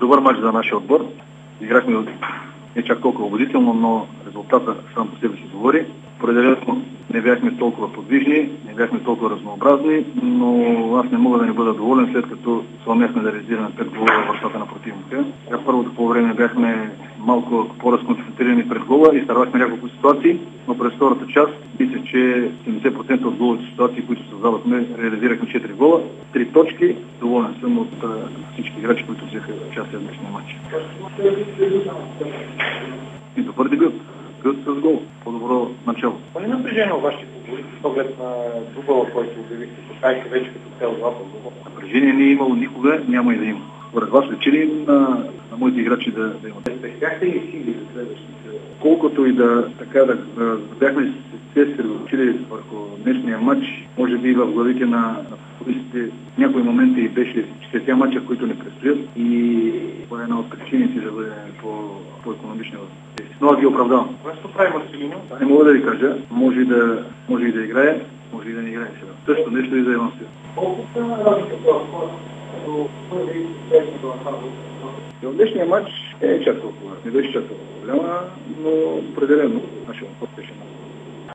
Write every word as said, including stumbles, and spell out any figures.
добър мач за нашия отбор. Играхме не чак толкова убедително, но резултата сам по себе си говори. Определено не бяхме толкова подвижни, не бяхме толкова разнообразни, но аз не мога да не бъда доволен, след като сумяхме да реализираме пет гола във вратата на противника. Сега първото по време бяхме малко по-разконцентрирани пред гола и старахме няколко ситуации, но през втората част мисля, че седемдесет процента от головите ситуации, които създавахме, реализирахме четири гола, три точки. Доволен съм от а, всички играчи, които взеха участие в днешния матч. И добър дебют. С гол. По-добро начало. Пълни напрежение във вашите футболисти с оглед на дубъла, който обявихте по сайта вече като цел злата зуба? Напрежение не е имало никога, няма и да има. Според вас личи ли на, на моите играчи да, да имат? Бяхте ли сили за следващите? Колкото и да, така, да, да бяхме се средоточили върху днешния матч, може би в главите на, на футболистите някои моменти и беше четирите мача, които не предстоят и по една от причините да бъде по, по-икономични. Но аз ги оправдавам. Което прави Марселиньо? Не мога да ви кажа, може и да, може и да играе, може и да не играе сега. Също нещо и да имам сега. Колко са разлика това хора, като първи и следни до Ахазо? В днешния матч е чак толкова. Не беше чак толкова голяма, но определено нашия отбор беше много.